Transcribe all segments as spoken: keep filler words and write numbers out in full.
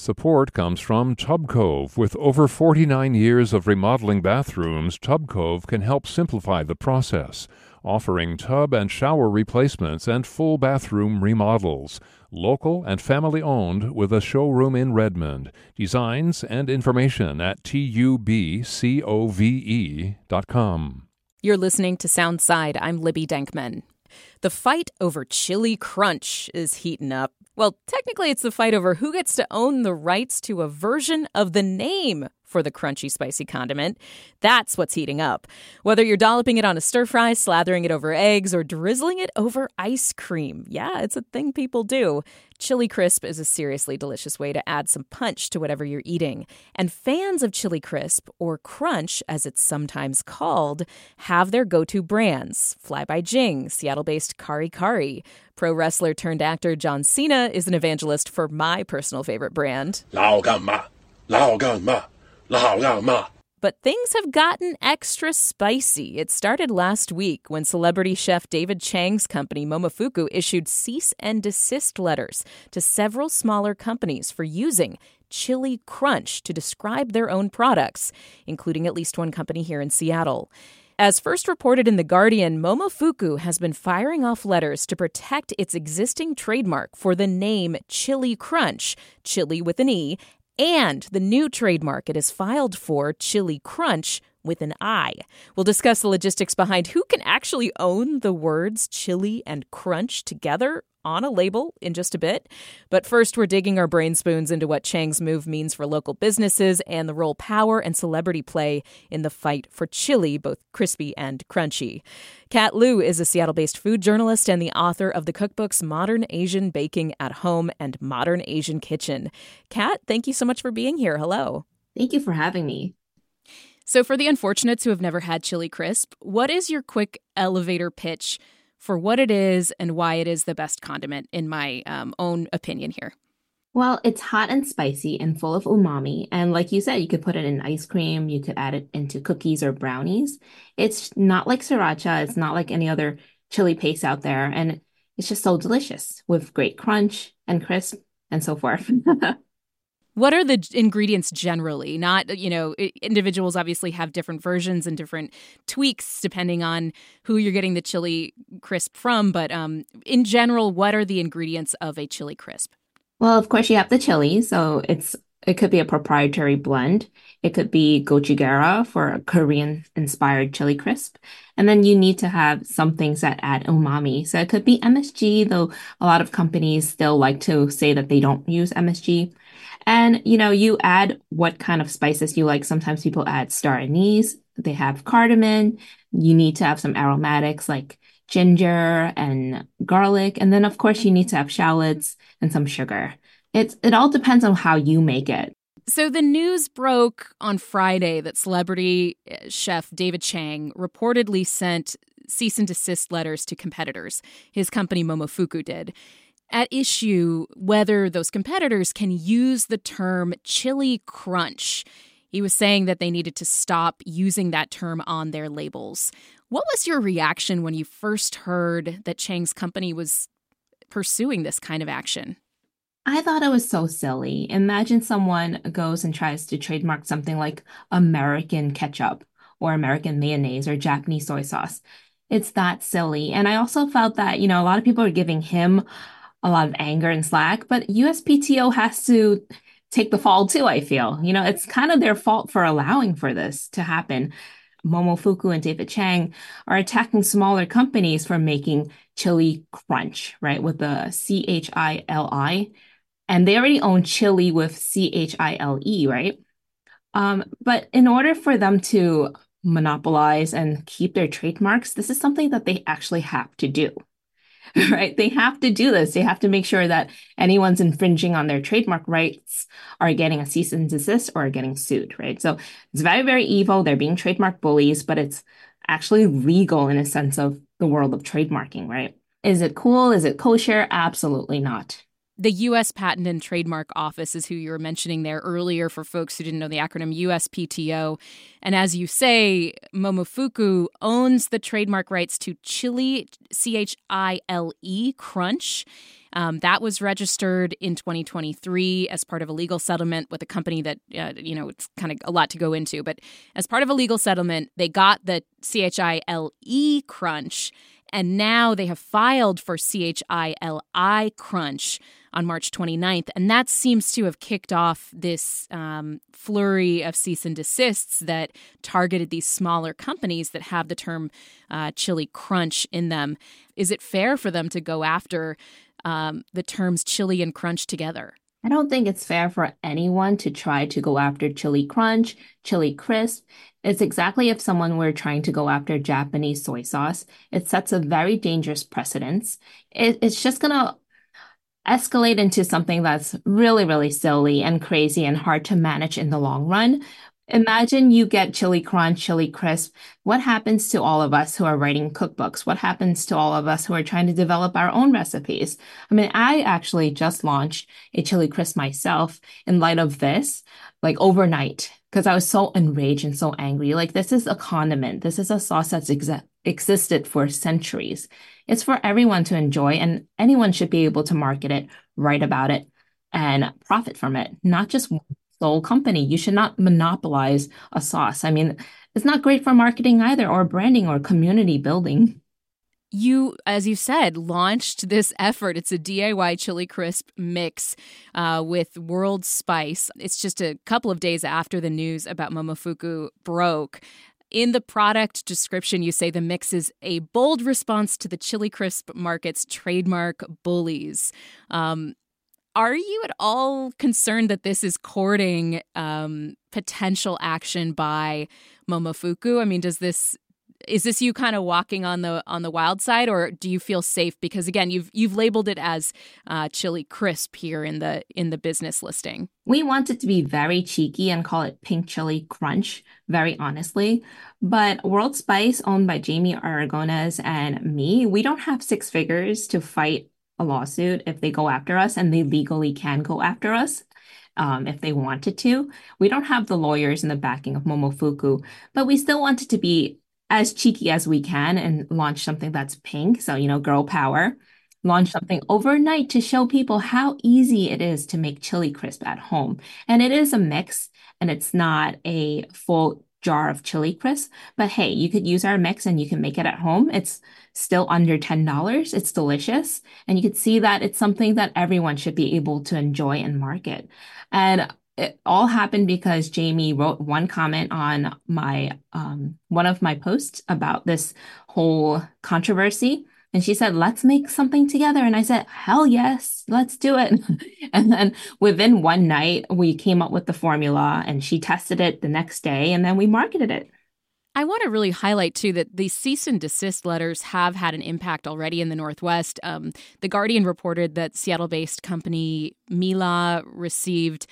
Support comes from Tub Cove. With over forty-nine years of remodeling bathrooms, Tub Cove can help simplify the process, offering tub and shower replacements and full bathroom remodels. Local and family-owned with a showroom in Redmond. Designs and information at tubcove dot com. You're listening to Soundside. I'm Libby Denkman. The fight over Chili Crunch is heating up. Well, technically, it's the fight over who gets to own the rights to a version of the name for the crunchy, spicy condiment. That's what's heating up. Whether you're dolloping it on a stir fry, slathering it over eggs, or drizzling it over ice cream. Yeah, it's a thing people do. Chili Crisp is a seriously delicious way to add some punch to whatever you're eating. And fans of Chili Crisp, or Crunch as it's sometimes called, have their go-to brands. Fly by Jing, Seattle-based Kari Kari. Pro wrestler turned actor John Cena is an evangelist for my personal favorite brand. Lao gan ma, lao gan ma, lao gan ma. But things have gotten extra spicy. It started last week when celebrity chef David Chang's company, Momofuku, issued cease and desist letters to several smaller companies for using Chili Crunch to describe their own products, including at least one company here in Seattle. As first reported in The Guardian, Momofuku has been firing off letters to protect its existing trademark for the name Chili Crunch, chili with an E, and the new trademark it has filed for, Chili Crunch, with an I. We'll discuss the logistics behind who can actually own the words chili and crunch together on a label in just a bit. But first, we're digging our brain spoons into what Chang's move means for local businesses and the role power and celebrity play in the fight for chili, both crispy and crunchy. Kat Liu is a Seattle-based food journalist and the author of the cookbooks Modern Asian Baking at Home and Modern Asian Kitchen. Kat, thank you so much for being here. Hello. Thank you for having me. So for the unfortunates who have never had Chili Crisp, what is your quick elevator pitch for what it is and why it is the best condiment, in my um, own opinion here? Well, it's hot and spicy and full of umami. And like you said, you could put it in ice cream. You could add it into cookies or brownies. It's not like sriracha. It's not like any other chili paste out there. And it's just so delicious with great crunch and crisp and so forth. What are the ingredients generally? Not, you know, individuals obviously have different versions and different tweaks depending on who you're getting the chili crisp from. But um, in general, what are the ingredients of a chili crisp? Well, of course, you have the chili. So it's it could be a proprietary blend. It could be gochujang for a Korean-inspired chili crisp. And then you need to have some things that add umami. So it could be M S G, though a lot of companies still like to say that they don't use M S G. And, you know, you add what kind of spices you like. Sometimes people add star anise. They have cardamom. You need to have some aromatics like ginger and garlic. And then, of course, you need to have shallots and some sugar. It's, it all depends on how you make it. So the news broke on Friday that celebrity chef David Chang reportedly sent cease and desist letters to competitors. His company, Momofuku, did. At issue whether those competitors can use the term chili crunch. He was saying that they needed to stop using that term on their labels. What was your reaction when you first heard that Chang's company was pursuing this kind of action? I thought it was so silly. Imagine someone goes and tries to trademark something like American ketchup or American mayonnaise or Japanese soy sauce. It's that silly. And I also felt that, you know, a lot of people are giving him a lot of anger and slack, but U S P T O has to take the fall too, I feel. You know, it's kind of their fault for allowing for this to happen. Momofuku and David Chang are attacking smaller companies for making chili crunch, right, with the C H I L I. And they already own chili with C H I L E, right? Um, but in order for them to monopolize and keep their trademarks, this is something that they actually have to do. Right? They have to do this. They have to make sure that anyone's infringing on their trademark rights are getting a cease and desist or are getting sued, right? So it's very, very evil. They're being trademark bullies, but it's actually legal in a sense of the world of trademarking, right? Is it cool? Is it kosher? Absolutely not. the U S Patent and Trademark Office is who you were mentioning there earlier for folks who didn't know the acronym U S P T O. And as you say, Momofuku owns the trademark rights to Chile, C H I L E, Crunch. Um, that was registered in twenty twenty-three as part of a legal settlement with a company that, uh, you know, it's kind of a lot to go into. But as part of a legal settlement, they got the C H I L E Crunch, and now they have filed for C H I L I Crunch on March twenty-ninth. And that seems to have kicked off this um, flurry of cease and desists that targeted these smaller companies that have the term uh, chili crunch in them. Is it fair for them to go after um, the terms chili and crunch together? I don't think it's fair for anyone to try to go after chili crunch, chili crisp. It's exactly if someone were trying to go after Japanese soy sauce. It sets a very dangerous precedence. It, it's just going to escalate into something that's really, really silly and crazy and hard to manage in the long run. Imagine you get chili crunch, chili crisp. What happens to all of us who are writing cookbooks? What happens to all of us who are trying to develop our own recipes? I mean, I actually just launched a chili crisp myself in light of this, like overnight, because I was so enraged and so angry. Like, this is a condiment. This is a sauce that's ex- existed for centuries. It's for everyone to enjoy, and anyone should be able to market it, write about it, and profit from it, not just one sole company. You should not monopolize a sauce. I mean, it's not great for marketing either, or branding, or community building. You, as you said, launched this effort. It's a D I Y chili crisp mix uh, with World Spice. It's just a couple of days after the news about Momofuku broke. In the product description, you say the mix is a bold response to the chili crisp market's trademark bullies. Um, are you at all concerned that this is courting um, potential action by Momofuku? I mean, does this is this you kind of walking on the on the wild side, or do you feel safe? Because again, you've you've labeled it as uh, chili crisp here in the in the business listing. We wanted to be very cheeky and call it Pink Chili Crunch, very honestly. But World Spice, owned by Jamie Aragonés and me, we don't have six figures to fight a lawsuit if they go after us, and they legally can go after us um, if they wanted to. We don't have the lawyers and the backing of Momofuku, but we still wanted to be as cheeky as we can and launch something that's pink. So, you know, girl power. Launch something overnight to show people how easy it is to make chili crisp at home. And it is a mix, and it's not a full jar of chili crisp. But hey, you could use our mix and you can make it at home. It's still under ten dollars. It's delicious. And you could see that it's something that everyone should be able to enjoy and market. And it all happened because Jamie wrote one comment on my um, one of my posts about this whole controversy. And she said, let's make something together. And I said, hell yes, let's do it. And then within one night, we came up with the formula, and she tested it the next day, and then we marketed it. I want to really highlight, too, that the cease and desist letters have had an impact already in the Northwest. Um, the Guardian reported that Seattle-based company Mila received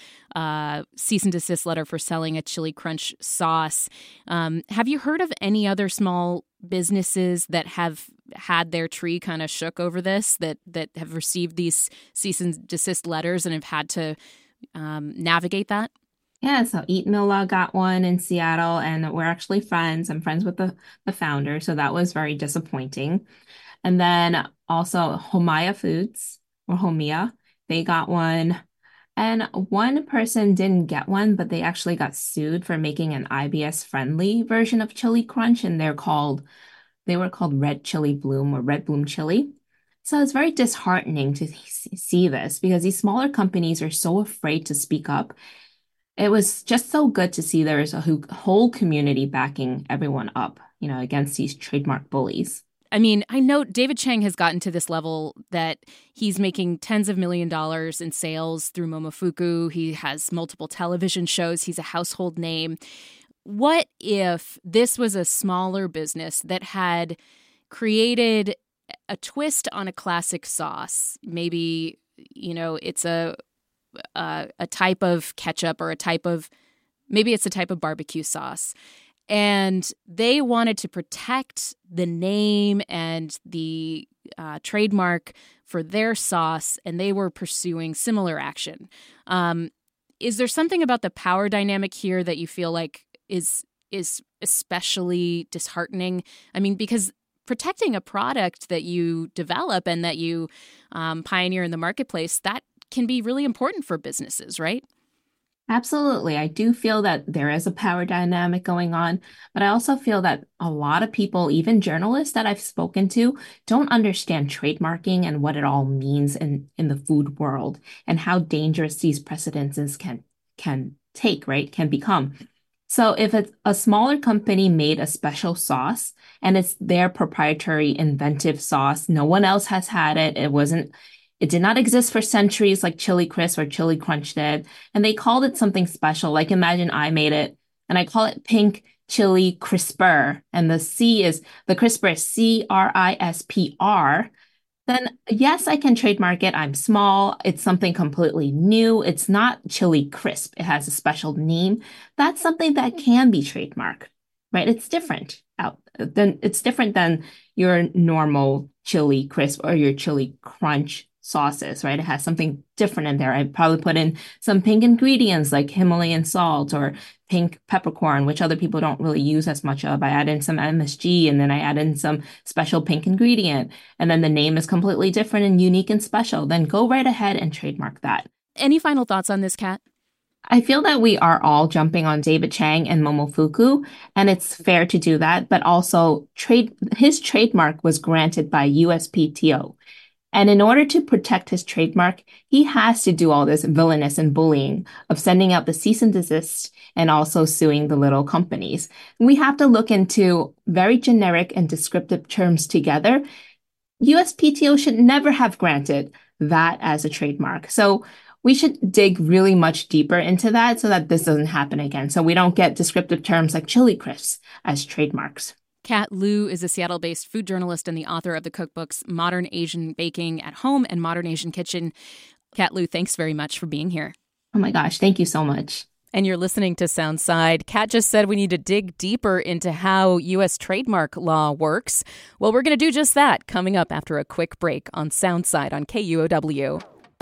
a cease and desist letter for selling a chili crunch sauce. Um, have you heard of any other small businesses that have had their tree kind of shook over this, that that have received these cease and desist letters and have had to um, navigate that? Yeah, so Eat Mila got one in Seattle, and we're actually friends. I'm friends with the, the founder, so that was very disappointing. And then also Homaya Foods, or Homia, they got one. And one person didn't get one, but they actually got sued for making an I B S-friendly version of Chili Crunch, and they're called, they were called Red Chili Bloom or Red Bloom Chili. So it's very disheartening to see this, because these smaller companies are so afraid to speak up. It was just so good to see there's a whole community backing everyone up, you know, against these trademark bullies. I mean, I know David Chang has gotten to this level that he's making tens of million dollars in sales through Momofuku. He has multiple television shows. He's a household name. What if this was a smaller business that had created a twist on a classic sauce? Maybe, you know, it's a Uh, a type of ketchup, or a type of, maybe it's a type of barbecue sauce. And they wanted to protect the name and the uh, trademark for their sauce, and they were pursuing similar action. Um, is there something about the power dynamic here that you feel like is is especially disheartening? I mean, because protecting a product that you develop and that you um, pioneer in the marketplace, that can be really important for businesses, right? Absolutely. I do feel that there is a power dynamic going on, but I also feel that a lot of people, even journalists that I've spoken to, don't understand trademarking and what it all means in, in the food world and how dangerous these precedences can can take, right? Can become. So if it's a smaller company made a special sauce and it's their proprietary inventive sauce, no one else has had it. It wasn't It did not exist for centuries like Chili Crisp or Chili Crunch did. And they called it something special. Like imagine I made it and I call it Pink Chili Crisper. And the C is, the crisper is C R I S P R. Then yes, I can trademark it. I'm small. It's something completely new. It's not Chili Crisp. It has a special name. That's something that can be trademarked, right? It's different out then it's different than your normal Chili Crisp or your Chili Crunch sauces, right? It has something different in there. I probably put in some pink ingredients like Himalayan salt or pink peppercorn, which other people don't really use as much of. I add in some M S G and then I add in some special pink ingredient. And then the name is completely different and unique and special. Then go right ahead and trademark that. Any final thoughts on this, Kat? I feel that we are all jumping on David Chang and Momofuku, and it's fair to do that, but also trade his trademark was granted by U S P T O. And in order to protect his trademark, he has to do all this villainous and bullying of sending out the cease and desist and also suing the little companies. We have to look into very generic and descriptive terms together. U S P T O should never have granted that as a trademark. So we should dig really much deeper into that so that this doesn't happen again. So we don't get descriptive terms like Chili Crisps as trademarks. Kat Liu is a Seattle-based food journalist and the author of the cookbooks Modern Asian Baking at Home and Modern Asian Kitchen. Kat Liu, thanks very much for being here. Oh my gosh, thank you so much. And you're listening to Soundside. Kat just said we need to dig deeper into how U S trademark law works. Well, we're going to do just that coming up after a quick break on Soundside on K U O W.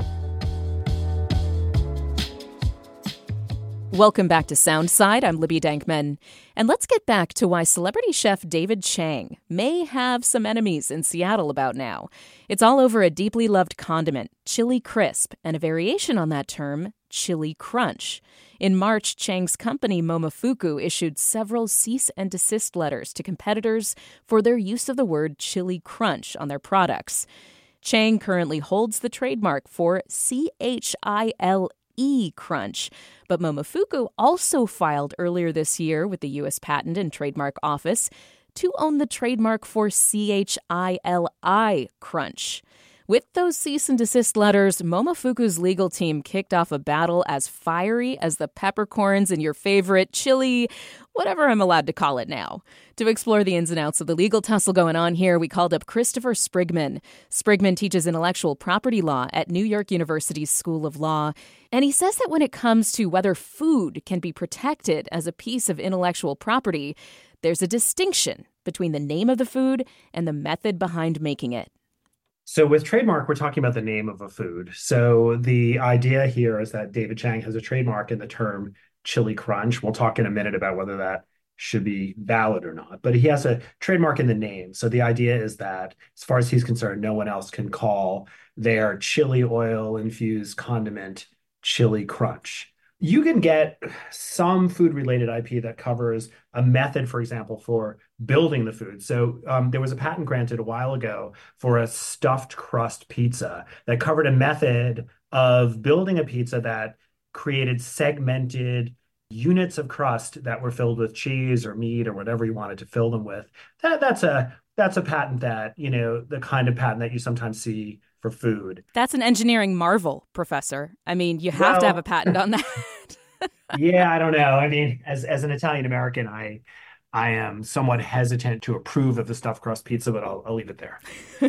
Welcome back to Soundside. I'm Libby Dankman. And let's get back to why celebrity chef David Chang may have some enemies in Seattle about now. It's all over a deeply loved condiment, Chili Crisp, and a variation on that term, Chili Crunch. In March, Chang's company Momofuku issued several cease and desist letters to competitors for their use of the word Chili Crunch on their products. Chang currently holds the trademark for C H I L E Crunch, but Momofuku also filed earlier this year with the U S Patent and Trademark Office to own the trademark for C H I L I Crunch. With those cease and desist letters, Momofuku's legal team kicked off a battle as fiery as the peppercorns in your favorite chili, whatever I'm allowed to call it now. To explore the ins and outs of the legal tussle going on here, we called up Christopher Sprigman. Sprigman teaches intellectual property law at New York University's School of Law, and he says that when it comes to whether food can be protected as a piece of intellectual property, there's a distinction between the name of the food and the method behind making it. So with trademark, we're talking about the name of a food. So the idea here is that David Chang has a trademark in the term Chili Crunch. We'll talk in a minute about whether that should be valid or not, but he has a trademark in the name. So the idea is that as far as he's concerned, no one else can call their chili oil infused condiment Chili Crunch. You can get some food-related I P that covers a method, for example, for building the food. So um, there was a patent granted a while ago for a stuffed crust pizza that covered a method of building a pizza that created segmented units of crust that were filled with cheese or meat or whatever you wanted to fill them with. That, that's a that's a patent that, you know, the kind of patent that you sometimes see for food. That's an engineering marvel, Professor. I mean, you have well, to have a patent on that. Yeah, I don't know. I mean, as as an Italian American, I I am somewhat hesitant to approve of the stuffed crust pizza, but I'll, I'll leave it there.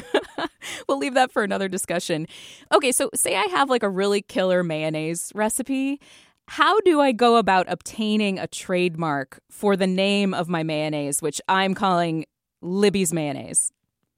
We'll leave that for another discussion. Okay, so say I have like a really killer mayonnaise recipe. how do I go about obtaining a trademark for the name of my mayonnaise, which I'm calling Libby's mayonnaise?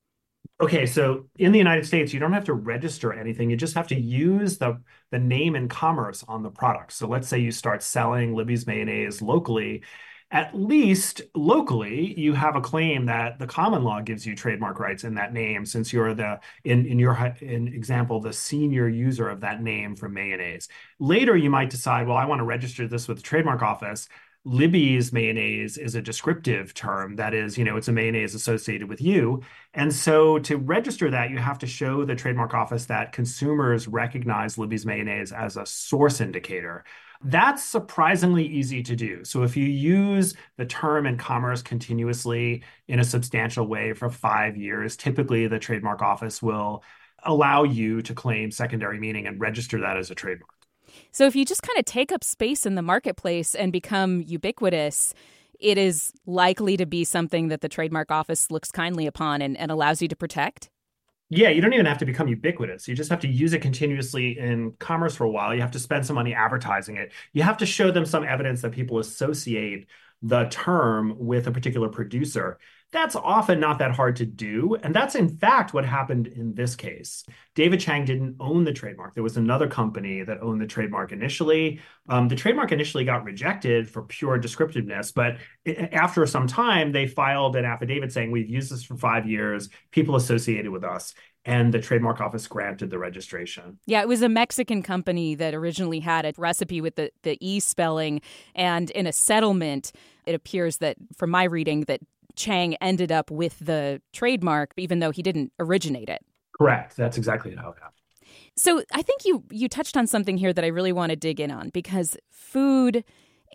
Okay, so in the United States, you don't have to register anything. You just have to use the, the name in commerce on the product. So let's say you start selling Libby's mayonnaise locally. At least locally, you have a claim that the common law gives you trademark rights in that name, since you're the, in, in your in example, the senior user of that name for mayonnaise. Later, you might decide, well, I want to register this with the trademark office. Libby's mayonnaise is a descriptive term. That is, you know, it's a mayonnaise associated with you. And so to register that, you have to show the trademark office that consumers recognize Libby's mayonnaise as a source indicator. That's surprisingly easy to do. So if you use the term in commerce continuously in a substantial way for five years, typically the trademark office will allow you to claim secondary meaning and register that as a trademark. So if you just kind of take up space in the marketplace and become ubiquitous, it is likely to be something that the trademark office looks kindly upon and, and allows you to protect? Yeah, you don't even have to become ubiquitous. You just have to use it continuously in commerce for a while. You have to spend some money advertising it. You have to show them some evidence that people associate the term with a particular producer. That's often not that hard to do. And that's, in fact, what happened in this case. David Chang didn't own the trademark. There was another company that owned the trademark initially. Um, the trademark initially got rejected for pure descriptiveness, but it, after some time, they filed an affidavit saying, we've used this for five years, people associated with us. And the trademark office granted the registration. Yeah, it was a Mexican company that originally had a recipe with the, the E spelling. And in a settlement, it appears that, from my reading, that Chang ended up with the trademark, even though he didn't originate it. Correct. That's exactly how it happened. So I think you you touched on something here that I really want to dig in on, because food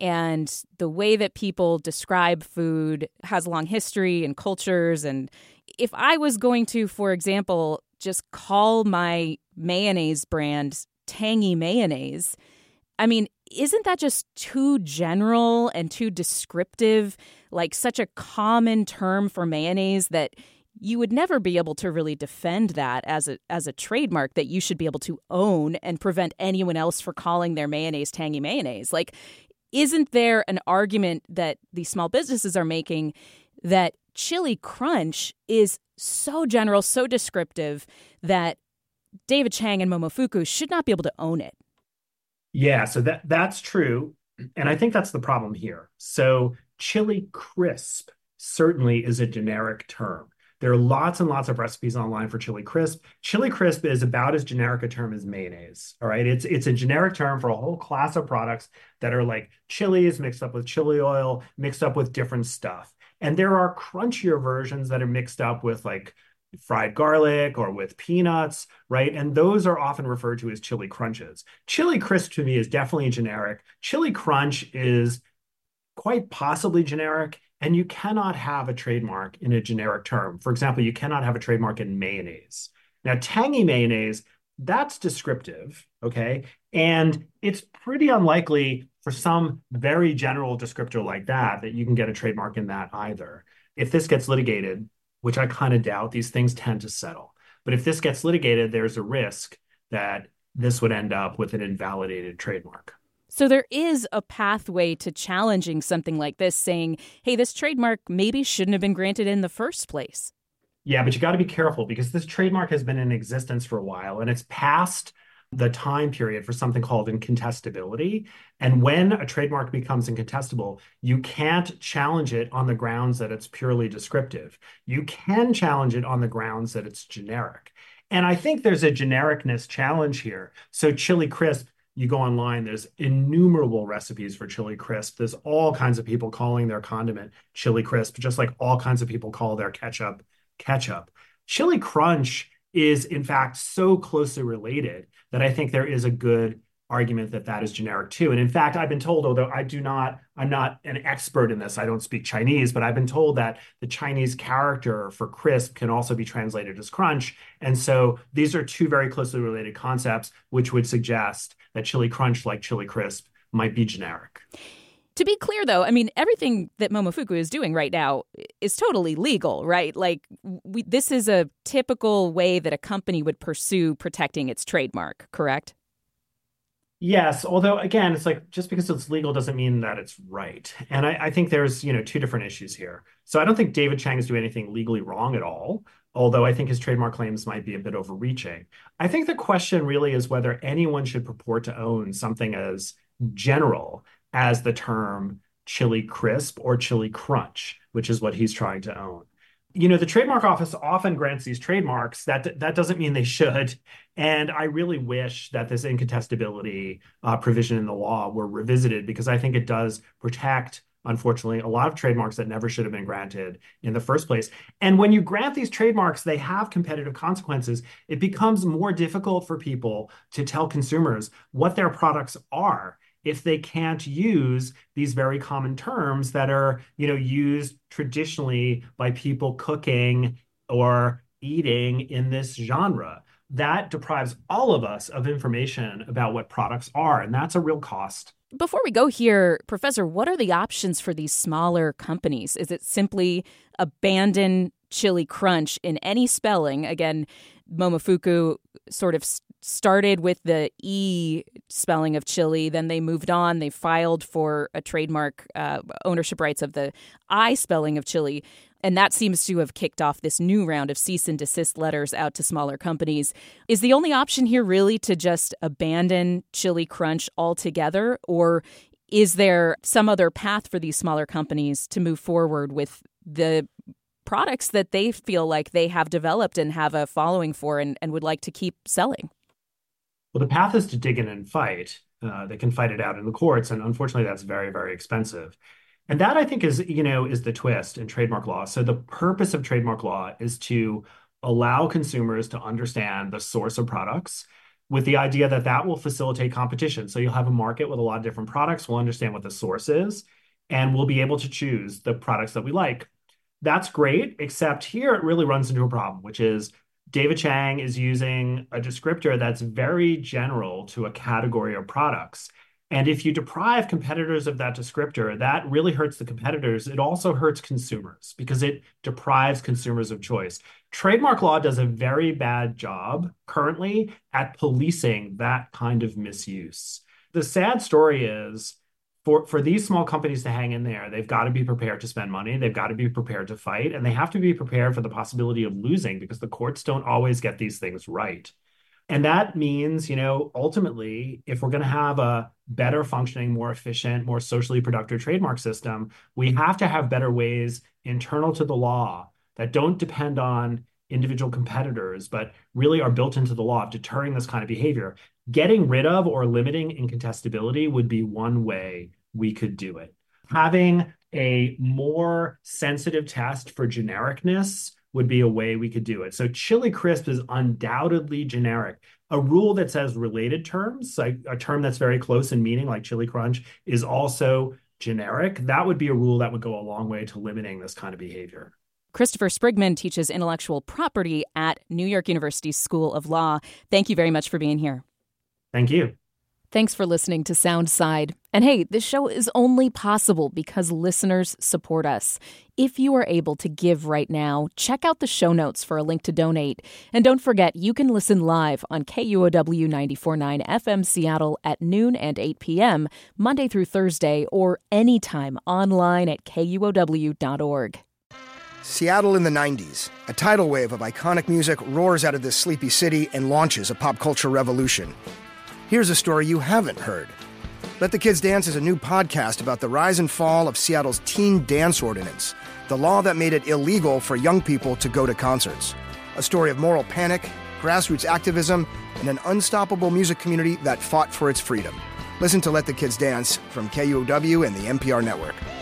and the way that people describe food has a long history and cultures. And if I was going to, for example, just call my mayonnaise brand Tangy Mayonnaise, I mean, isn't that just too general and too descriptive, like such a common term for mayonnaise that you would never be able to really defend that as a as a trademark that you should be able to own and prevent anyone else from calling their mayonnaise Tangy Mayonnaise? Like, isn't there an argument that these small businesses are making that Chili Crunch is so general, so descriptive that David Chang and Momofuku should not be able to own it? Yeah, so that that's true. And I think that's the problem here. So Chili Crisp certainly is a generic term. There are lots and lots of recipes online for Chili Crisp. Chili Crisp is about as generic a term as mayonnaise. All right. It's it's a generic term for a whole class of products that are like chilies mixed up with chili oil, mixed up with different stuff. And there are crunchier versions that are mixed up with like fried garlic or with peanuts, right? And those are often referred to as chili crunches. Chili Crisp to me is definitely generic. Chili Crunch is quite possibly generic, and you cannot have a trademark in a generic term. For example, you cannot have a trademark in mayonnaise. Now, Tangy Mayonnaise, that's descriptive, okay? And it's pretty unlikely for some very general descriptor like that, that you can get a trademark in that either. If this gets litigated, which I kind of doubt, these things tend to settle. But if this gets litigated, there's a risk that this would end up with an invalidated trademark. So there is a pathway to challenging something like this, saying, hey, this trademark maybe shouldn't have been granted in the first place. Yeah, but you got to be careful because this trademark has been in existence for a while and it's past the time period for something called incontestability. And when a trademark becomes incontestable, you can't challenge it on the grounds that it's purely descriptive. You can challenge it on the grounds that it's generic. And I think there's a genericness challenge here. So Chili Crisp, you go online, there's innumerable recipes for Chili Crisp. There's all kinds of people calling their condiment Chili Crisp, just like all kinds of people call their ketchup ketchup. Chili Crunch is, in fact, so closely related that I think there is a good argument that that is generic too. And in fact, I've been told, although I do not, I'm not an expert in this, I don't speak Chinese, but I've been told that the Chinese character for crisp can also be translated as crunch. And so these are two very closely related concepts, which would suggest that Chili Crunch, like Chili Crisp, might be generic. To be clear, though, I mean, everything that Momofuku is doing right now is totally legal, right? Like, we, this is a typical way that a company would pursue protecting its trademark, correct? Yes, although again, it's like just because it's legal doesn't mean that it's right. And I, I think there's, you know, two different issues here. So I don't think David Chang is doing anything legally wrong at all, although I think his trademark claims might be a bit overreaching. I think the question really is whether anyone should purport to own something as general as the term chili crisp or chili crunch, which is what he's trying to own. You know, the trademark office often grants these trademarks. That that doesn't mean they should. And I really wish that this incontestability uh, provision in the law were revisited, because I think it does protect, unfortunately, a lot of trademarks that never should have been granted in the first place. And when you grant these trademarks, they have competitive consequences. It becomes more difficult for people to tell consumers what their products are if they can't use these very common terms that are, you know, used traditionally by people cooking or eating in this genre. That deprives all of us of information about what products are, and that's a real cost. Before we go here, Professor, what are the options for these smaller companies? Is it simply abandon Chili Crunch in any spelling? Again, Momofuku sort of started with the E spelling of chili, then they moved on. They filed for a trademark uh, ownership rights of the I spelling of chili. And that seems to have kicked off this new round of cease and desist letters out to smaller companies. Is the only option here really to just abandon Chili Crunch altogether? Or is there some other path for these smaller companies to move forward with the products that they feel like they have developed and have a following for and, and would like to keep selling? Well, the path is to dig in and fight. Uh, they can fight it out in the courts. And unfortunately, that's very, very expensive. And that, I think, is, you know, is the twist in trademark law. So the purpose of trademark law is to allow consumers to understand the source of products, with the idea that that will facilitate competition. So you'll have a market with a lot of different products. We'll understand what the source is, and we'll be able to choose the products that we like. That's great, except here it really runs into a problem, which is David Chang is using a descriptor that's very general to a category of products. And if you deprive competitors of that descriptor, that really hurts the competitors. It also hurts consumers because it deprives consumers of choice. Trademark law does a very bad job currently at policing that kind of misuse. The sad story is, For, for these small companies to hang in there, they've got to be prepared to spend money. They've got to be prepared to fight, and they have to be prepared for the possibility of losing, because the courts don't always get these things right. And that means, you know, ultimately, if we're going to have a better functioning, more efficient, more socially productive trademark system, we have to have better ways internal to the law that don't depend on individual competitors, but really are built into the law of deterring this kind of behavior. Getting rid of or limiting incontestability would be one way we could do it. Having a more sensitive test for genericness would be a way we could do it. So chili crisp is undoubtedly generic. A rule that says related terms, like a term that's very close in meaning, like chili crunch, is also generic. That would be a rule that would go a long way to limiting this kind of behavior. Christopher Sprigman teaches intellectual property at New York University School of Law. Thank you very much for being here. Thank you. Thanks for listening to Soundside. And hey, this show is only possible because listeners support us. If you are able to give right now, check out the show notes for a link to donate. And don't forget, you can listen live on K U O W ninety-four point nine F M Seattle at noon and eight p.m., Monday through Thursday, or anytime online at K U O W dot org. Seattle in the nineties. A tidal wave of iconic music roars out of this sleepy city and launches a pop culture revolution. Here's a story you haven't heard. Let the Kids Dance is a new podcast about the rise and fall of Seattle's teen dance ordinance, the law that made it illegal for young people to go to concerts. A story of moral panic, grassroots activism, and an unstoppable music community that fought for its freedom. Listen to Let the Kids Dance from K U O W and the N P R Network.